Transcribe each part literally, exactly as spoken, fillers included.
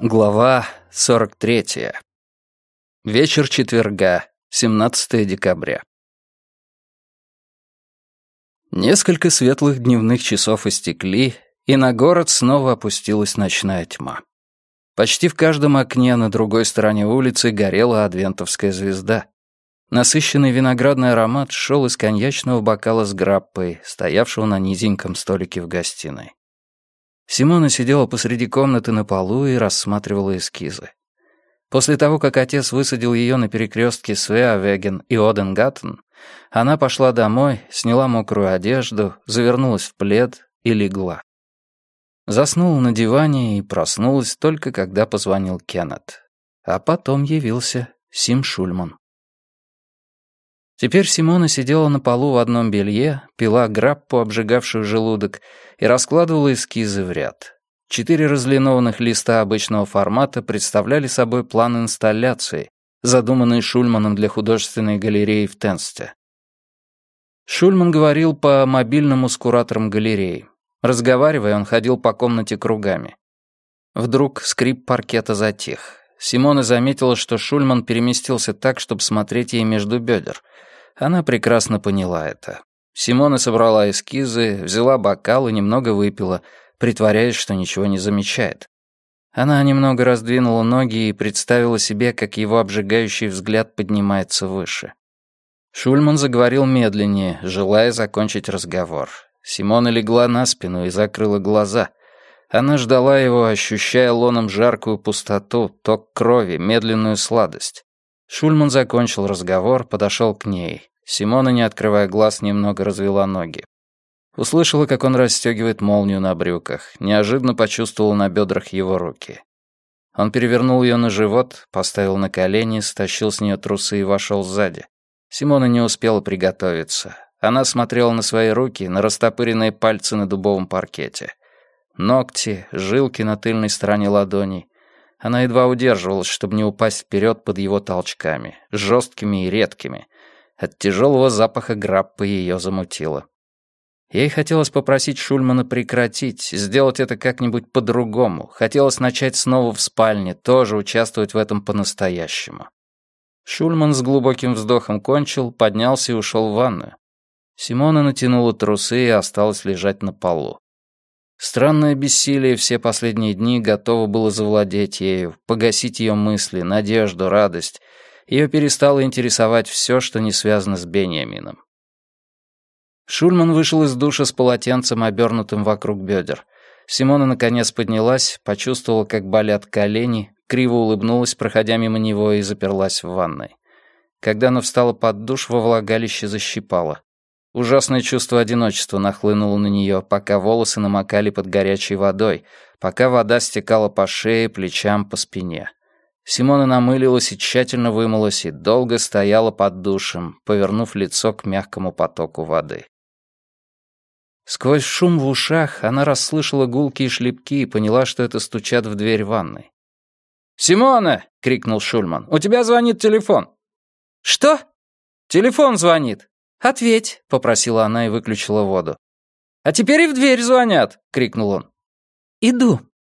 Глава сорок третья. Вечер четверга, семнадцатое декабря. Несколько светлых дневных часов истекли, и на город снова опустилась ночная тьма. Почти в каждом окне на другой стороне улицы горела адвентовская звезда. Насыщенный виноградный аромат шел из коньячного бокала с граппой, стоявшего на низеньком столике в гостиной. Симона сидела посреди комнаты на полу и рассматривала эскизы. После того, как отец высадил ее на перекрестке Свеавеген и Оденгаттен, она пошла домой, сняла мокрую одежду, завернулась в плед и легла. Заснула на диване и проснулась только когда позвонил Кеннет. А потом явился Сим Шульман. Теперь Симона сидела на полу в одном белье, пила граппу, обжигавшую желудок, и раскладывала эскизы в ряд. Четыре разлинованных листа обычного формата представляли собой план инсталляции, задуманный Шульманом для художественной галереи в Тенсте. Шульман говорил по мобильному с куратором галереи. Разговаривая, он ходил по комнате кругами. Вдруг скрип паркета затих. Симона заметила, что Шульман переместился так, чтобы смотреть ей между бедер. Она прекрасно поняла это. Симона собрала эскизы, взяла бокал и немного выпила, притворяясь, что ничего не замечает. Она немного раздвинула ноги и представила себе, как его обжигающий взгляд поднимается выше. Шульман заговорил медленнее, желая закончить разговор. Симона легла на спину и закрыла глаза. Она ждала его, ощущая лоном жаркую пустоту, ток крови, медленную сладость. Шульман закончил разговор, подошел к ней. Симона, не открывая глаз, немного развела ноги. Услышала, как он расстегивает молнию на брюках. Неожиданно почувствовала на бедрах его руки. Он перевернул ее на живот, поставил на колени, стащил с нее трусы и вошел сзади. Симона не успела приготовиться. Она смотрела на свои руки, на растопыренные пальцы на дубовом паркете. Ногти, жилки на тыльной стороне ладоней. Она едва удерживалась, чтобы не упасть вперед под его толчками, жесткими и редкими. От тяжелого запаха граппы ее замутило. Ей хотелось попросить Шульмана прекратить, сделать это как-нибудь по-другому. Хотелось начать снова в спальне, тоже участвовать в этом по-настоящему. Шульман с глубоким вздохом кончил, поднялся и ушел в ванную. Симона натянула трусы и осталась лежать на полу. Странное бессилие все последние дни готово было завладеть ею, погасить ее мысли, надежду, радость. Ее перестало интересовать все, что не связано с Беньямином. Шульман вышел из душа с полотенцем, обернутым вокруг бедер. Симона наконец поднялась, почувствовала, как болят колени, криво улыбнулась, проходя мимо него, и заперлась в ванной. Когда она встала под душ, во влагалище защипала. Ужасное чувство одиночества нахлынуло на нее, пока волосы намокали под горячей водой, пока вода стекала по шее, плечам, по спине. Симона намылилась и тщательно вымылась, и долго стояла под душем, повернув лицо к мягкому потоку воды. Сквозь шум в ушах она расслышала гулкие шлепки и поняла, что это стучат в дверь ванной. «Симона!» — крикнул Шульман. «У тебя звонит телефон». «Что?» «Телефон звонит». «Ответь», — попросила она и выключила воду. «А теперь и в дверь звонят», — крикнул он. «Иду».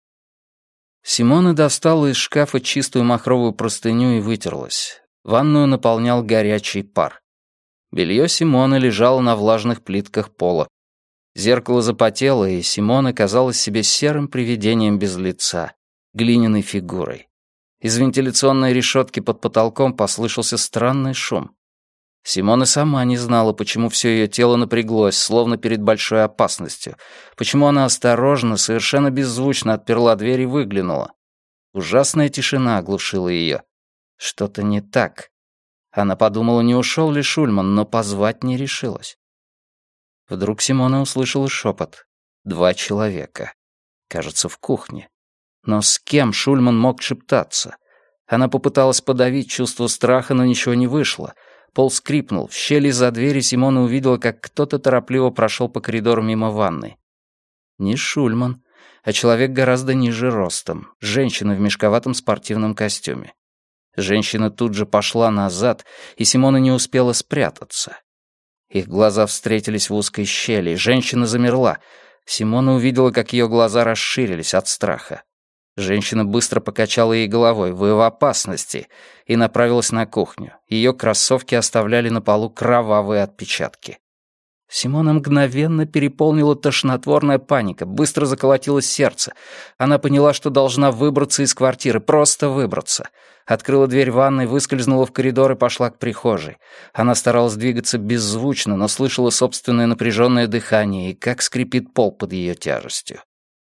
Симона достала из шкафа чистую махровую простыню и вытерлась. Ванную наполнял горячий пар. Белье Симоны лежало на влажных плитках пола. Зеркало запотело, и Симона казалась себе серым привидением без лица, глиняной фигурой. Из вентиляционной решетки под потолком послышался странный шум. Симона сама не знала, почему все ее тело напряглось, словно перед большой опасностью, почему она осторожно, совершенно беззвучно отперла дверь и выглянула. Ужасная тишина оглушила ее. Что-то не так. Она подумала, не ушел ли Шульман, но позвать не решилась. Вдруг Симона услышала шепот. Два человека. Кажется, в кухне. Но с кем Шульман мог шептаться? Она попыталась подавить чувство страха, но ничего не вышло. Пол скрипнул. В щели за дверью Симона увидела, как кто-то торопливо прошел по коридору мимо ванной. Не Шульман, а человек гораздо ниже ростом. Женщина в мешковатом спортивном костюме. Женщина тут же пошла назад, и Симона не успела спрятаться. Их глаза встретились в узкой щели. Женщина замерла. Симона увидела, как ее глаза расширились от страха. Женщина быстро покачала ей головой: «Вы в опасности», и направилась на кухню. Ее кроссовки оставляли на полу кровавые отпечатки. Симона мгновенно переполнила тошнотворная паника, быстро заколотилось сердце. Она поняла, что должна выбраться из квартиры, просто выбраться. Открыла дверь ванной, выскользнула в коридор и пошла к прихожей. Она старалась двигаться беззвучно, но слышала собственное напряженное дыхание и как скрипит пол под ее тяжестью.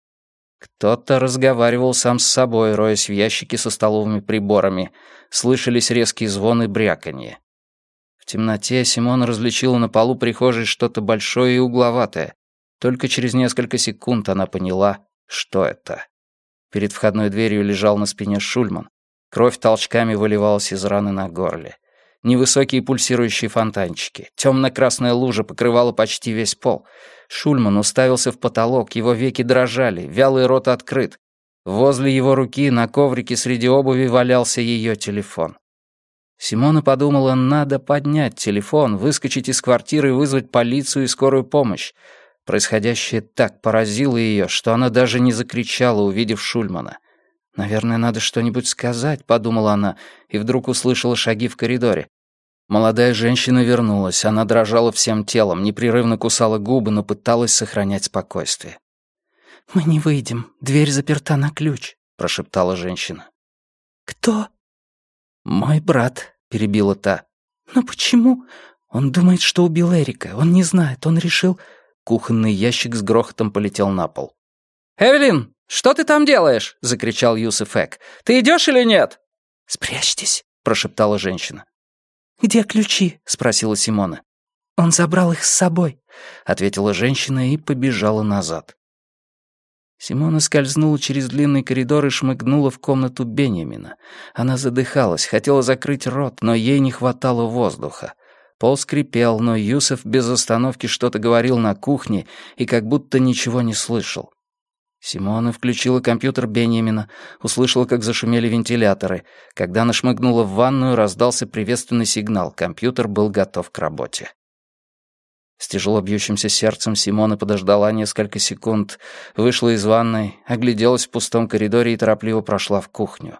Кто-то разговаривал сам с собой, роясь в ящике со столовыми приборами. Слышались резкие звоны и бряканье. В темноте Симона различила на полу прихожей что-то большое и угловатое. Только через несколько секунд она поняла, что это. Перед входной дверью лежал на спине Шульман. Кровь толчками выливалась из раны на горле. Невысокие пульсирующие фонтанчики. Темно-красная лужа покрывала почти весь пол. Шульман уставился в потолок, его веки дрожали, вялый рот открыт. Возле его руки на коврике среди обуви валялся ее телефон. Симона подумала, надо поднять телефон, выскочить из квартиры и вызвать полицию и скорую помощь. Происходящее так поразило ее, что она даже не закричала, увидев Шульмана. «Наверное, надо что-нибудь сказать», — подумала она, и вдруг услышала шаги в коридоре. Молодая женщина вернулась, она дрожала всем телом, непрерывно кусала губы, но пыталась сохранять спокойствие. «Мы не выйдем, дверь заперта на ключ», — прошептала женщина. «Кто?» «Мой брат», — перебила та. «Но почему? Он думает, что убил Эрика. Он не знает, он решил...» Кухонный ящик с грохотом полетел на пол. «Эвелин, что ты там делаешь?» — закричал Юсеф Эк. «Ты идешь или нет?» «Спрячьтесь», — прошептала женщина. «Где ключи?» — спросила Симона. «Он забрал их с собой», — ответила женщина и побежала назад. Симона скользнула через длинный коридор и шмыгнула в комнату Беньямина. Она задыхалась, хотела закрыть рот, но ей не хватало воздуха. Пол скрипел, но Юсеф без остановки что-то говорил на кухне и как будто ничего не слышал. Симона включила компьютер Беньямина, услышала, как зашумели вентиляторы. Когда она шмыгнула в ванную, раздался приветственный сигнал. Компьютер был готов к работе. С тяжело бьющимся сердцем Симона подождала несколько секунд, вышла из ванной, огляделась в пустом коридоре и торопливо прошла в кухню.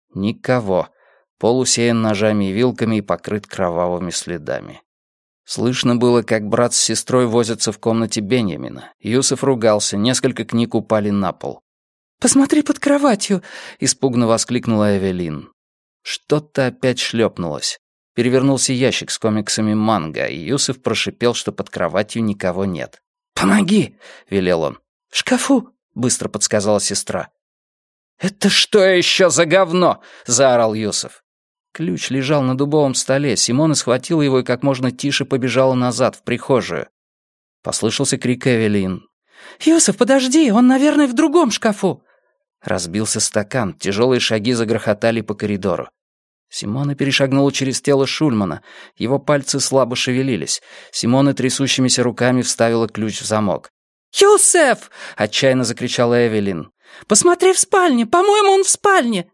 Никого. Пол усеян ножами и вилками и покрыт кровавыми следами. Слышно было, как брат с сестрой возятся в комнате Беньямина. Юсеф ругался, несколько книг упали на пол. «Посмотри под кроватью!» — испуганно воскликнула Эвелин. Что-то опять шлепнулось. Перевернулся ящик с комиксами манго, и Юсеф прошипел, что под кроватью никого нет. «Помоги!» — велел он. «В шкафу!» — быстро подсказала сестра. «Это что еще за говно?» — заорал Юсеф. Ключ лежал на дубовом столе. Симона схватила его и как можно тише побежала назад, в прихожую. Послышался крик Эвелин. «Юсеф, подожди, он, наверное, в другом шкафу!» Разбился стакан, тяжелые шаги загрохотали по коридору. Симона перешагнула через тело Шульмана. Его пальцы слабо шевелились. Симона трясущимися руками вставила ключ в замок. «Юсеф!» — отчаянно закричала Эвелин. «Посмотри в спальне! По-моему, он в спальне!»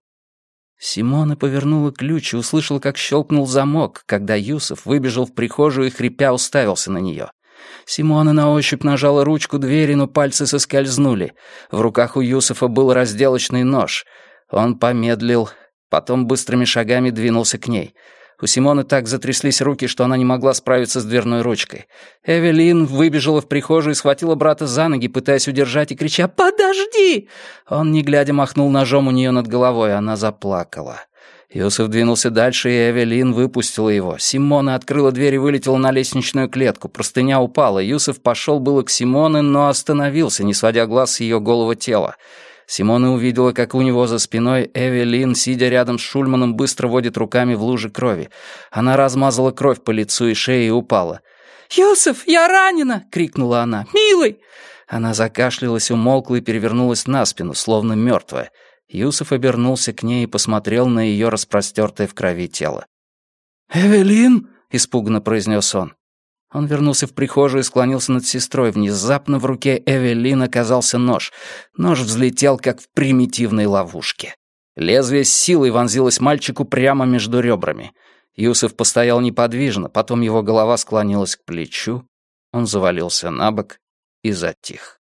Симона повернула ключ и услышала, как щелкнул замок, когда Юсеф выбежал в прихожую и, хрипя, уставился на нее. Симона на ощупь нажала ручку двери, но пальцы соскользнули. В руках у Юсефа был разделочный нож. Он помедлил, потом быстрыми шагами двинулся к ней. У Симоны так затряслись руки, что она не могла справиться с дверной ручкой. Эвелин выбежала в прихожую и схватила брата за ноги, пытаясь удержать и крича «Подожди!». Он, не глядя, махнул ножом у нее над головой, она заплакала. Юсеф двинулся дальше, и Эвелин выпустила его. Симона открыла дверь и вылетела на лестничную клетку. Простыня упала. Юсеф пошел было к Симоне, но остановился, не сводя глаз с ее голого тела. Симона увидела, как у него за спиной Эвелин, сидя рядом с Шульманом, быстро водит руками в луже крови. Она размазала кровь по лицу и шее и упала. «Юсеф, я ранена!» — крикнула она. «Милый!» Она закашлялась, умолкла и перевернулась на спину, словно мертвая. Юсеф обернулся к ней и посмотрел на ее распростертое в крови тело. «Эвелин!» — испуганно произнес он. Он вернулся в прихожую и склонился над сестрой. Внезапно в руке Эвелин оказался нож. Нож взлетел, как в примитивной ловушке. Лезвие с силой вонзилось мальчику прямо между ребрами. Юсеф постоял неподвижно, потом его голова склонилась к плечу. Он завалился на бок и затих.